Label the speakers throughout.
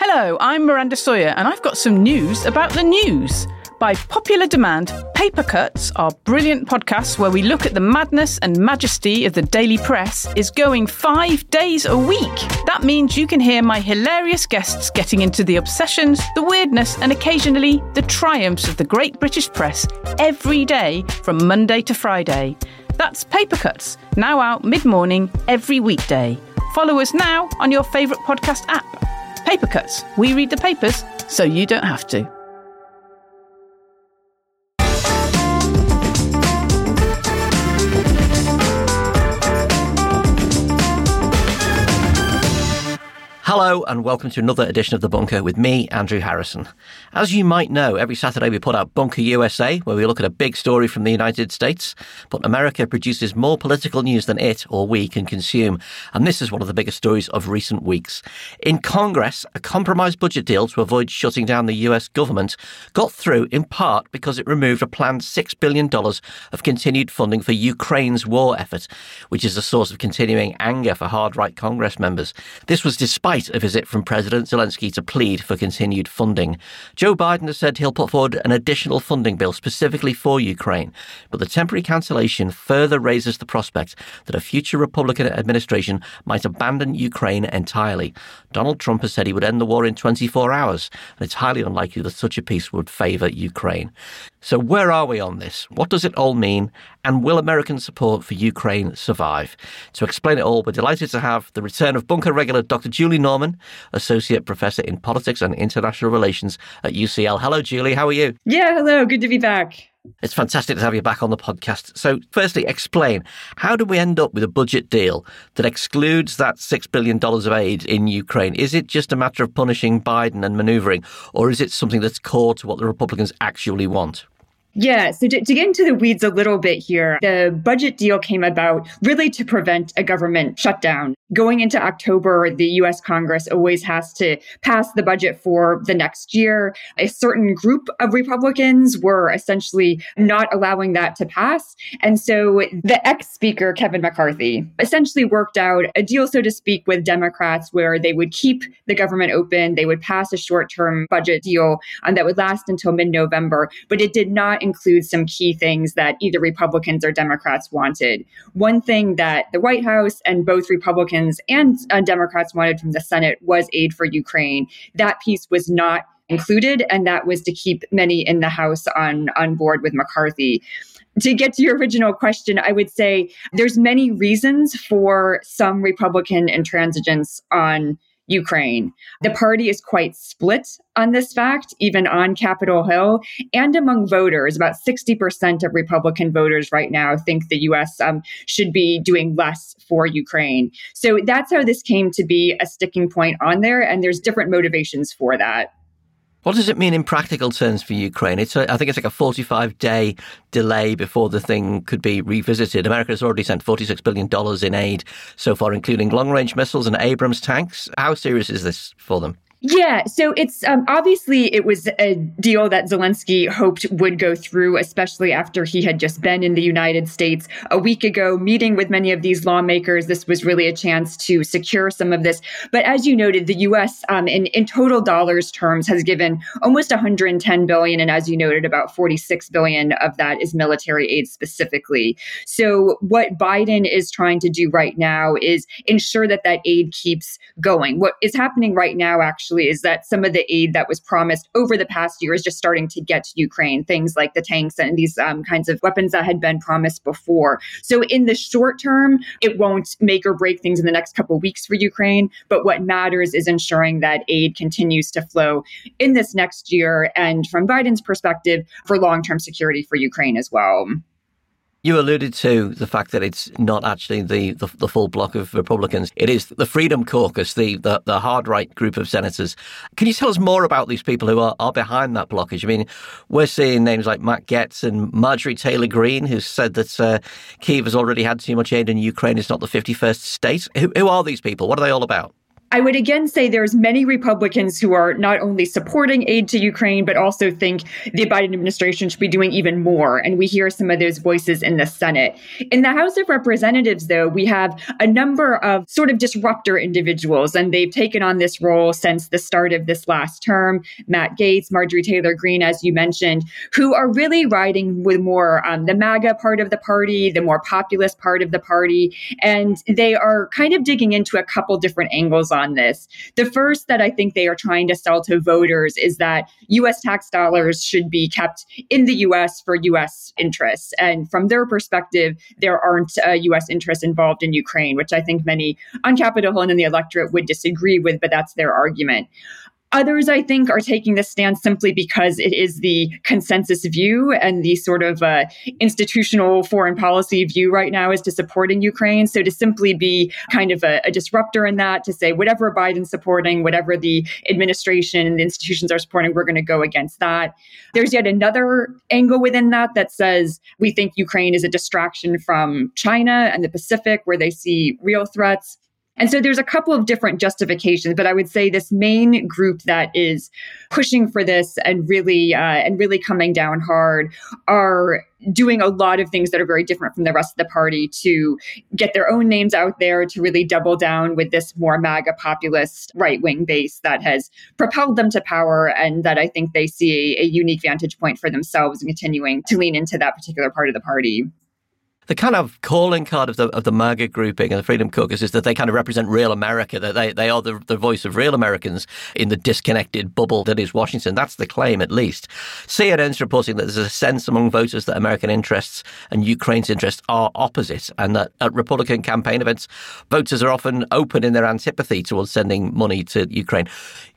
Speaker 1: Hello, I'm Miranda Sawyer, and I've got some news about the news. By popular demand, Paper Cuts, our brilliant podcast where we look at the madness and majesty of the daily press, is going 5 days a week. That means you can hear my hilarious guests getting into the obsessions, the weirdness, and occasionally the triumphs of the great British press every day from Monday to Friday. That's Paper Cuts, now out mid-morning every weekday. Follow us now on your favourite podcast app. Paper Cuts. We read the papers so you don't have to.
Speaker 2: Hello and welcome to another edition of The Bunker with me, Andrew Harrison. As you might know, every Saturday we put out Bunker USA, where we look at a big story from the United States. But America produces more political news than it or we can consume. And this is one of the biggest stories of recent weeks. In Congress, a compromise budget deal to avoid shutting down the US government got through in part because it removed a planned $6 billion of continued funding for Ukraine's war effort, which is a source of continuing anger for hard-right Congress members. This was despite a visit from President Zelensky to plead for continued funding. Joe Biden has said he'll put forward an additional funding bill specifically for Ukraine, but the temporary cancellation further raises the prospect that a future Republican administration might abandon Ukraine entirely. Donald Trump has said he would end the war in 24 hours, and it's highly unlikely that such a peace would favour Ukraine. So where are we on this? What does it all mean? And will American support for Ukraine survive? To explain it all, we're delighted to have the return of Bunker regular Dr. Julie Norman, Associate Professor in Politics and International Relations at UCL. Hello, Julie. How are you?
Speaker 3: Yeah, hello. Good to be back.
Speaker 2: It's fantastic to have you back on the podcast. So firstly, explain, how do we end up with a budget deal that excludes that $6 billion of aid in Ukraine? Is it just a matter of punishing Biden and manoeuvring, or is it something that's core to what the Republicans actually want?
Speaker 3: Yeah, so to get into the weeds a little bit here, the budget deal came about really to prevent a government shutdown. Going into October, the U.S. Congress always has to pass the budget for the next year. A certain group of Republicans were essentially not allowing that to pass. And so the ex-speaker, Kevin McCarthy, essentially worked out a deal, so to speak, with Democrats where they would keep the government open. They would pass a short-term budget deal that would last until mid-November, but it did not include some key things that either Republicans or Democrats wanted. One thing that the White House and both Republicans and Democrats wanted from the Senate was aid for Ukraine. That piece was not included, and that was to keep many in the House on board with McCarthy. To get to your original question, I would say there's many reasons for some Republican intransigence on Ukraine. The party is quite split on this fact, even on Capitol Hill and among voters. About 60% of Republican voters right now think the U.S. Should be doing less for Ukraine. So that's how this came to be a sticking point on there, and there's different motivations for that.
Speaker 2: What does it mean in practical terms for Ukraine? I think it's like a 45-day delay before the thing could be revisited. America has already sent $46 billion in aid so far, including long-range missiles and Abrams tanks. How serious is this for them?
Speaker 3: Yeah, so it's obviously it was a deal that Zelensky hoped would go through, especially after he had just been in the United States a week ago, meeting with many of these lawmakers. This was really a chance to secure some of this. But as you noted, the U.S. In total dollars terms has given almost $110 billion. And as you noted, about $46 billion of that is military aid specifically. So what Biden is trying to do right now is ensure that that aid keeps going. What is happening right now, actually, is that some of the aid that was promised over the past year is just starting to get to Ukraine, things like the tanks and these kinds of weapons that had been promised before. So in the short term, it won't make or break things in the next couple of weeks for Ukraine. But what matters is ensuring that aid continues to flow in this next year. And from Biden's perspective, for long-term security for Ukraine as well.
Speaker 2: You alluded to the fact that it's not actually the full bloc of Republicans. It is the Freedom Caucus, the hard right group of senators. Can you tell us more about these people who are behind that blockage? I mean, we're seeing names like Matt Gaetz and Marjorie Taylor Greene, who said that Kyiv has already had too much aid in Ukraine. It's not the 51st state. Who are these people? What are they all about?
Speaker 3: I would again say there's many Republicans who are not only supporting aid to Ukraine, but also think the Biden administration should be doing even more. And we hear some of those voices in the Senate. In the House of Representatives, though, we have a number of sort of disruptor individuals, and they've taken on this role since the start of this last term. Matt Gaetz, Marjorie Taylor Greene, as you mentioned, who are really riding with more the MAGA part of the party, the more populist part of the party. And they are kind of digging into a couple different angles on this. The first that I think they are trying to sell to voters is that U.S. tax dollars should be kept in the U.S. for U.S. interests. And from their perspective, there aren't U.S. interests involved in Ukraine, which I think many on Capitol Hill and in the electorate would disagree with, but that's their argument. Others, I think, are taking this stance simply because it is the consensus view and the sort of institutional foreign policy view right now is to supporting Ukraine. So to simply be kind of a disruptor in that, to say whatever Biden's supporting, whatever the administration and the institutions are supporting, we're going to go against that. There's yet another angle within that says we think Ukraine is a distraction from China and the Pacific, where they see real threats. And so there's a couple of different justifications, but I would say this main group that is pushing for this and really coming down hard are doing a lot of things that are very different from the rest of the party to get their own names out there, to really double down with this more MAGA populist right-wing base that has propelled them to power, and that I think they see a unique vantage point for themselves and continuing to lean into that particular part of the party.
Speaker 2: The kind of calling card of the MAGA grouping and the Freedom Caucus is that they kind of represent real America, that they are the voice of real Americans in the disconnected bubble that is Washington. That's the claim, at least. CNN's reporting that there's a sense among voters that American interests and Ukraine's interests are opposite, and that at Republican campaign events, voters are often open in their antipathy towards sending money to Ukraine.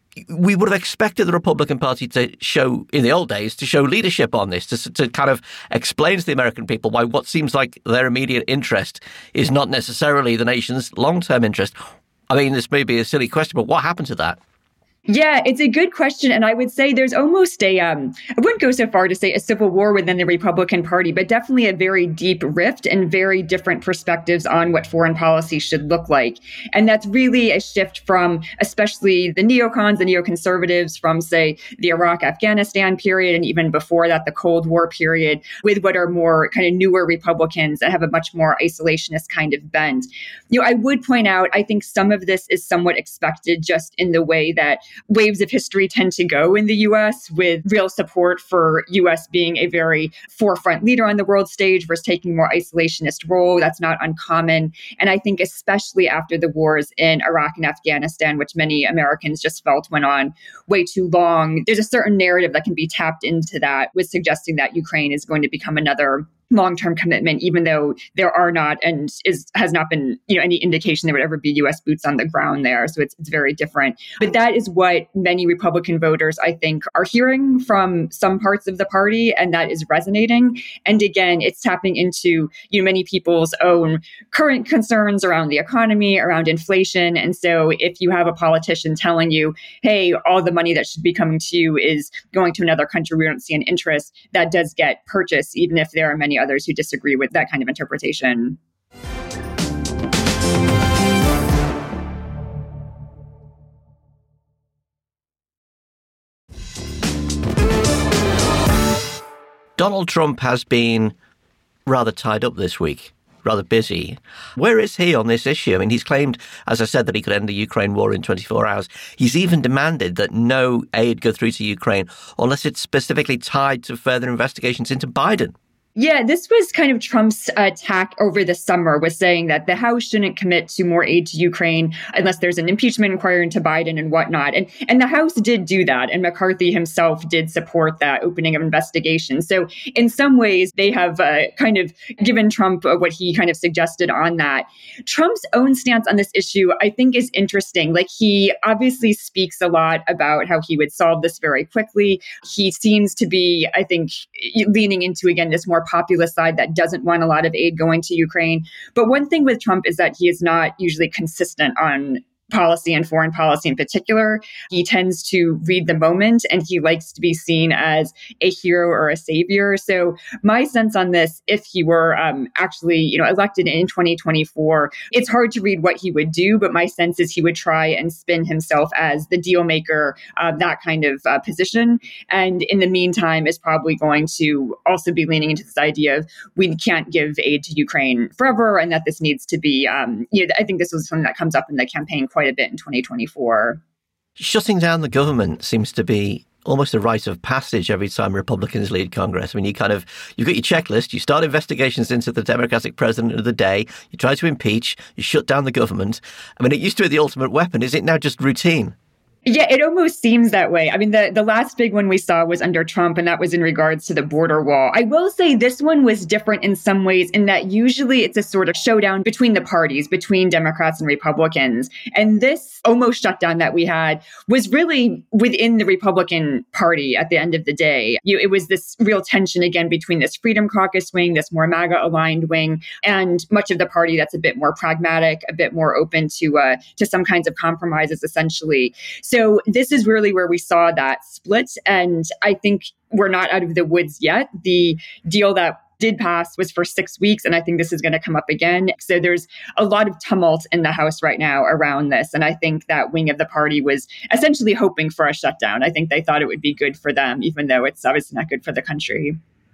Speaker 2: We would have expected the Republican Party to show, in the old days, to show leadership on this, to kind of explain to the American people why what seems like their immediate interest is not necessarily the nation's long-term interest. I mean, this may be a silly question, but what happened to that?
Speaker 3: Yeah, it's a good question. And I would say there's almost I wouldn't go so far to say a civil war within the Republican Party, but definitely a very deep rift and very different perspectives on what foreign policy should look like. And that's really a shift from especially the neocons, the neoconservatives from, say, the Iraq-Afghanistan period, and even before that, the Cold War period, with what are more kind of newer Republicans that have a much more isolationist kind of bent. I would point out, I think some of this is somewhat expected just in the way that waves of history tend to go in the U.S., with real support for U.S. being a very forefront leader on the world stage versus taking a more isolationist role. That's not uncommon. And I think especially after the wars in Iraq and Afghanistan, which many Americans just felt went on way too long, there's a certain narrative that can be tapped into that with suggesting that Ukraine is going to become another long-term commitment, even though there are not and has not been any indication there would ever be U.S. boots on the ground there. So it's very different. But that is what many Republican voters, I think, are hearing from some parts of the party, and that is resonating. And again, it's tapping into many people's own current concerns around the economy, around inflation. And so if you have a politician telling you, hey, all the money that should be coming to you is going to another country, we don't see an interest, that does get purchased, even if there are many others who disagree with that kind of interpretation.
Speaker 2: Donald Trump has been rather tied up this week, rather busy. Where is he on this issue? I mean, he's claimed, as I said, that he could end the Ukraine war in 24 hours. He's even demanded that no aid go through to Ukraine unless it's specifically tied to further investigations into Biden.
Speaker 3: Yeah, this was kind of Trump's attack over the summer, was saying that the House shouldn't commit to more aid to Ukraine unless there's an impeachment inquiry into Biden and whatnot. And the House did do that. And McCarthy himself did support that opening of investigation. So in some ways, they have kind of given Trump what he kind of suggested on that. Trump's own stance on this issue, I think, is interesting. Like, he obviously speaks a lot about how he would solve this very quickly. He seems to be, I think, leaning into, again, this more populist side that doesn't want a lot of aid going to Ukraine. But one thing with Trump is that he is not usually consistent on policy and foreign policy in particular. He tends to read the moment and he likes to be seen as a hero or a savior. So my sense on this, if he were actually, elected in 2024, it's hard to read what he would do, but my sense is he would try and spin himself as the deal maker, that kind of position. And in the meantime, is probably going to also be leaning into this idea of we can't give aid to Ukraine forever, and that this needs to be, I think this was something that comes up in the campaign quite a bit in 2024.
Speaker 2: Shutting down the government seems to be almost a rite of passage every time Republicans lead Congress. I mean, you've got your checklist, you start investigations into the Democratic president of the day, you try to impeach, you shut down the government. I mean, it used to be the ultimate weapon. Is it now just routine?
Speaker 3: Yeah, it almost seems that way. I mean, the last big one we saw was under Trump, and that was in regards to the border wall. I will say this one was different in some ways in that usually it's a sort of showdown between the parties, between Democrats and Republicans. And this almost shutdown that we had was really within the Republican Party at the end of the day. It was this real tension again between this Freedom Caucus wing, this more MAGA-aligned wing, and much of the party that's a bit more pragmatic, a bit more open to some kinds of compromises, essentially. So this is really where we saw that split. And I think we're not out of the woods yet. The deal that did pass was for 6 weeks, and I think this is going to come up again. So there's a lot of tumult in the House right now around this. And I think that wing of the party was essentially hoping for a shutdown. I think they thought it would be good for them, even though it's obviously not good for the country.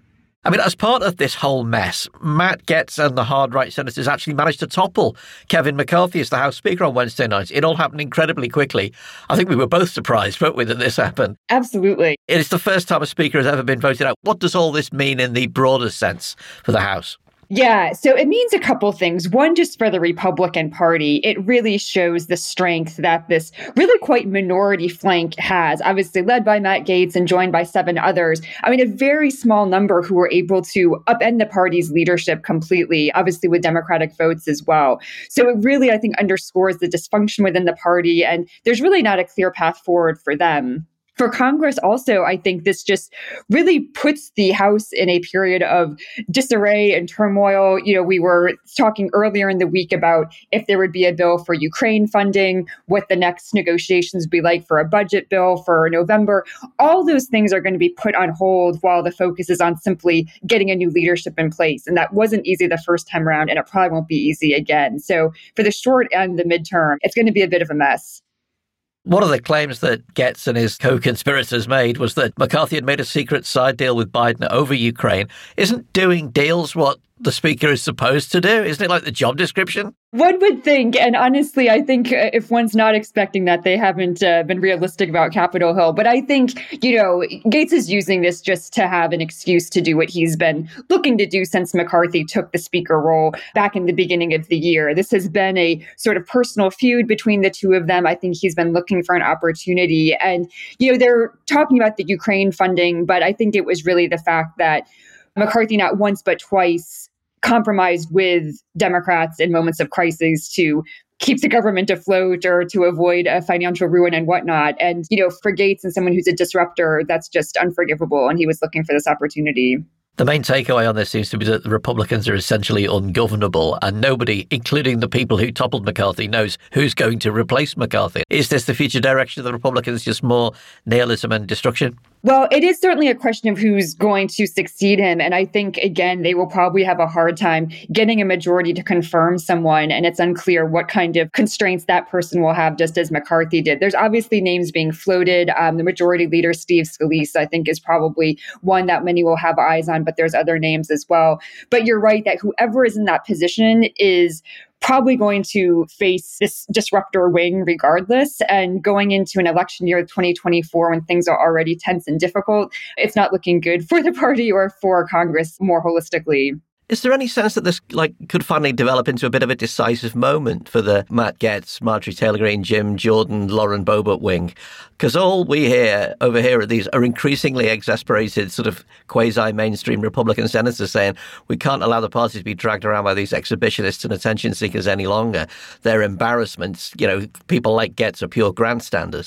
Speaker 2: I mean, as part of this whole mess, Matt Gaetz and the hard right senators actually managed to topple Kevin McCarthy as the House Speaker on Wednesday night. It all happened incredibly quickly. I think we were both surprised, weren't we, that this happened?
Speaker 3: Absolutely.
Speaker 2: It is the first time a Speaker has ever been voted out. What does all this mean in the broader sense for the House?
Speaker 3: Yeah, so it means a couple things. One, just for the Republican Party, it really shows the strength that this really quite minority flank has, obviously led by Matt Gaetz and joined by 7 others. I mean, a very small number who were able to upend the party's leadership completely, obviously with Democratic votes as well. So it really, I think, underscores the dysfunction within the party, and there's really not a clear path forward for them. For Congress also, I think this just really puts the House in a period of disarray and turmoil. We were talking earlier in the week about if there would be a bill for Ukraine funding, what the next negotiations would be like for a budget bill for November. All those things are going to be put on hold while the focus is on simply getting a new leadership in place. And that wasn't easy the first time around, and it probably won't be easy again. So for the short and the midterm, it's going to be a bit of a mess.
Speaker 2: One of the claims that Gaetz and his co-conspirators made was that McCarthy had made a secret side deal with Biden over Ukraine. Isn't doing deals what the Speaker is supposed to do? Isn't it like the job description?
Speaker 3: One would think, and honestly, I think if one's not expecting that, they haven't been realistic about Capitol Hill. But I think, Gaetz is using this just to have an excuse to do what he's been looking to do since McCarthy took the Speaker role back in the beginning of the year. This has been a sort of personal feud between the two of them. I think he's been looking for an opportunity. And, they're talking about the Ukraine funding, but I think it was really the fact that McCarthy not once but twice compromised with Democrats in moments of crisis to keep the government afloat or to avoid a financial ruin and whatnot. And, for Gaetz and someone who's a disruptor, that's just unforgivable. And he was looking for this opportunity.
Speaker 2: The main takeaway on this seems to be that the Republicans are essentially ungovernable, and nobody, including the people who toppled McCarthy, knows who's going to replace McCarthy. Is this the future direction of the Republicans, just more nihilism and destruction?
Speaker 3: Well, it is certainly a question of who's going to succeed him. And I think, again, they will probably have a hard time getting a majority to confirm someone. And it's unclear what kind of constraints that person will have, just as McCarthy did. There's obviously names being floated. The majority leader, Steve Scalise, I think is probably one that many will have eyes on, but there's other names as well. But you're right that whoever is in that position is probably going to face this disruptor wing regardless. And going into an election year 2024, when things are already tense and difficult, it's not looking good for the party or for Congress more holistically.
Speaker 2: Is there any sense that this could finally develop into a bit of a decisive moment for the Matt Gaetz, Marjorie Taylor Greene, Jim Jordan, Lauren Boebert wing? Because all we hear over here are increasingly exasperated sort of quasi-mainstream Republican senators saying we can't allow the party to be dragged around by these exhibitionists and attention seekers any longer. They're embarrassments. People like Gaetz are pure grandstanders.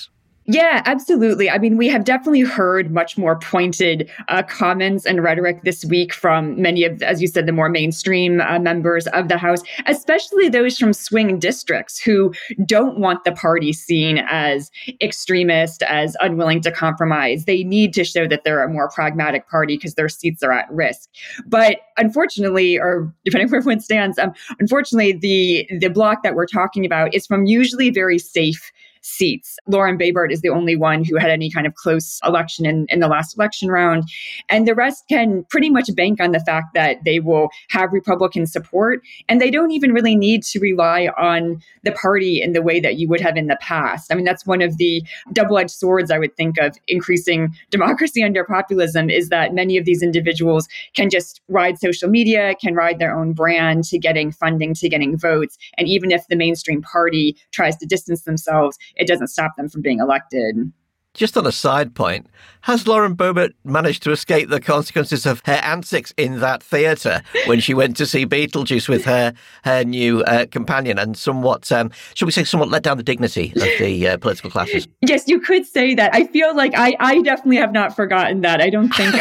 Speaker 3: Yeah, absolutely. I mean, we have definitely heard much more pointed comments and rhetoric this week from many of, as you said, the more mainstream members of the House, especially those from swing districts who don't want the party seen as extremist, as unwilling to compromise. They need to show that they're a more pragmatic party because their seats are at risk. But unfortunately, or depending where one stands, unfortunately, the bloc that we're talking about is from usually very safe seats. Lauren Boebert is the only one who had any kind of close election in the last election round. And the rest can pretty much bank on the fact that they will have Republican support. And they don't even really need to rely on the party in the way that you would have in the past. I mean, that's one of the double-edged swords I would think of increasing democracy under populism, is that many of these individuals can just ride social media, can ride their own brand to getting funding, to getting votes. And even if the mainstream party tries to distance themselves, it doesn't stop them from being elected.
Speaker 2: Just on a side point, has Lauren Boebert managed to escape the consequences of her antics in that theatre when she went to see Beetlejuice with her new companion and somewhat, should we say, somewhat let down the dignity of the political classes?
Speaker 3: Yes, you could say that. I feel like I definitely have not forgotten that. I don't think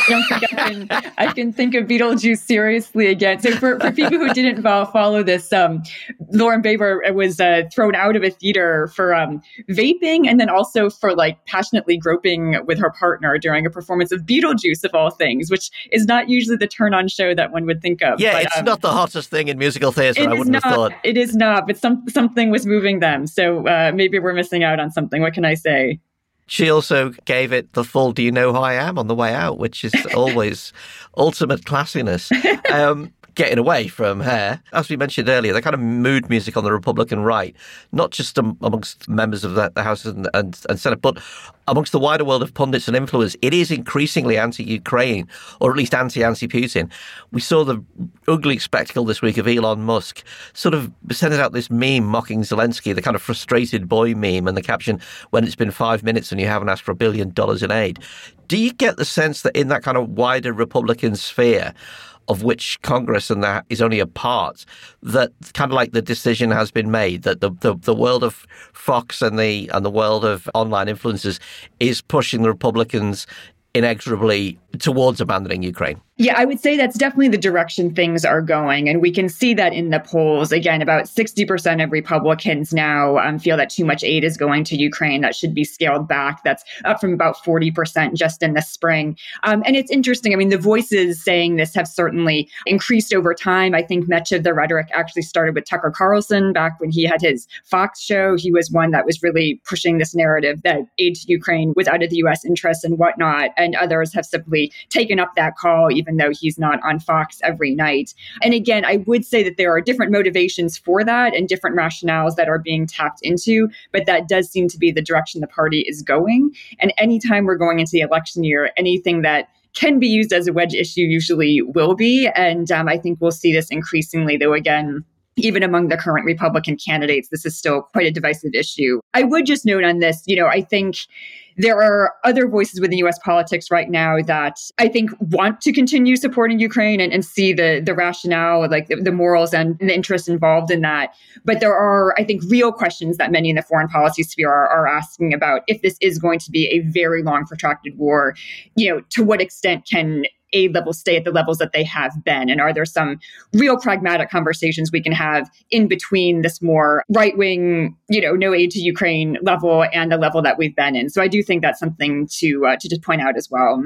Speaker 3: I can think of Beetlejuice seriously again. So for people who didn't follow this, Lauren Boebert was thrown out of a theater for vaping, and then also for passionately groping with her partner during a performance of Beetlejuice, of all things, which is not usually the turn-on show that one would think of.
Speaker 2: Yeah, but, it's not the hottest thing in musical theatre, I wouldn't have thought.
Speaker 3: It is not, but something was moving them. So maybe we're missing out on something. What can I say?
Speaker 2: She also gave it the full "Do you know who I am?" on the way out, which is always ultimate classiness. Getting away from her, as we mentioned earlier, the kind of mood music on the Republican right, not just amongst members of the House and Senate, but amongst the wider world of pundits and influencers, it is increasingly anti-Ukraine, or at least anti-Putin. We saw the ugly spectacle this week of Elon Musk sort of sending out this meme mocking Zelensky, the kind of frustrated boy meme, and the caption, "When it's been 5 minutes and you haven't asked for $1 billion in aid." Do you get the sense that in that kind of wider Republican sphere, of which Congress and that is only a part, that kind of like the decision has been made that the world of Fox and the world of online influencers is pushing the Republicans inexorably towards abandoning Ukraine?
Speaker 3: Yeah, I would say that's definitely the direction things are going. And we can see that in the polls. Again, about 60% of Republicans now feel that too much aid is going to Ukraine. That should be scaled back. That's up from about 40% just in the spring. And it's interesting. I mean, the voices saying this have certainly increased over time. I think much of the rhetoric actually started with Tucker Carlson back when he had his Fox show. He was one that was really pushing this narrative that aid to Ukraine was out of the U.S. interest and whatnot. And others have simply taken up that call, even though he's not on Fox every night. And again, I would say that there are different motivations for that and different rationales that are being tapped into, but that does seem to be the direction the party is going. And anytime we're going into the election year, anything that can be used as a wedge issue usually will be. And I think we'll see this increasingly, though, again, even among the current Republican candidates, this is still quite a divisive issue. I would just note on this, I think there are other voices within U.S. politics right now that I think want to continue supporting Ukraine and see the rationale, like the morals and the interest involved in that. But there are, I think, real questions that many in the foreign policy sphere are asking about if this is going to be a very long, protracted war. To what extent can aid levels stay at the levels that they have been? And are there some real pragmatic conversations we can have in between this more right-wing, no aid to Ukraine level and the level that we've been in? So I do think that's something to just point out as well.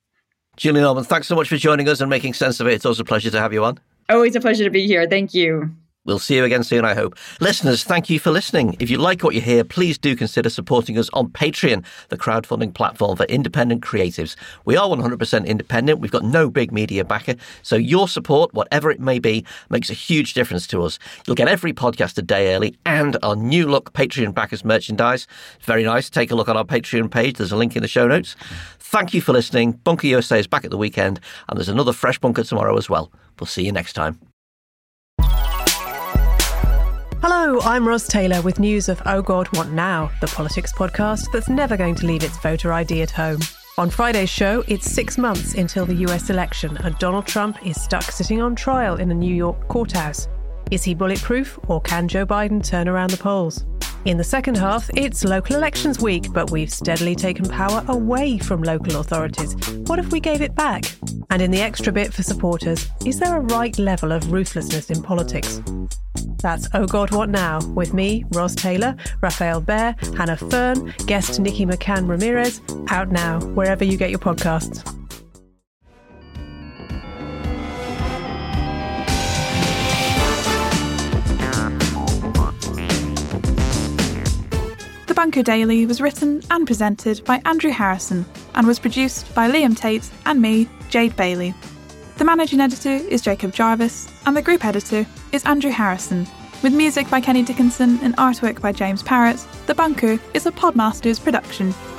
Speaker 2: Julie Norman, thanks so much for joining us and making sense of it. It's always a pleasure to have you on.
Speaker 3: Always a pleasure to be here. Thank you.
Speaker 2: We'll see you again soon, I hope. Listeners, thank you for listening. If you like what you hear, please do consider supporting us on Patreon, the crowdfunding platform for independent creatives. We are 100% independent. We've got no big media backer. So your support, whatever it may be, makes a huge difference to us. You'll get every podcast a day early and our new look Patreon backers merchandise. It's very nice. Take a look on our Patreon page. There's a link in the show notes. Thank you for listening. Bunker USA is back at the weekend, and there's another fresh bunker tomorrow as well. We'll see you next time.
Speaker 4: Hello, I'm Ros Taylor with news of Oh God, What Now?, the politics podcast that's never going to leave its voter ID at home. On Friday's show, it's 6 months until the US election and Donald Trump is stuck sitting on trial in a New York courthouse. Is he bulletproof, or can Joe Biden turn around the polls? In the second half, it's local elections week, but we've steadily taken power away from local authorities. What if we gave it back? And in the extra bit for supporters, is there a right level of ruthlessness in politics? That's Oh God, What Now? With me, Ros Taylor, Raphael Behr, Hannah Fern, guest Nikki McCann Ramirez, out now, wherever you get your podcasts.
Speaker 5: The Bunker Daily was written and presented by Andrew Harrison and was produced by Liam Tate and me, Jade Bailey. The managing editor is Jacob Jarvis and the group editor is Andrew Harrison. With music by Kenny Dickinson and artwork by James Parrott, The Bunker is a Podmasters production.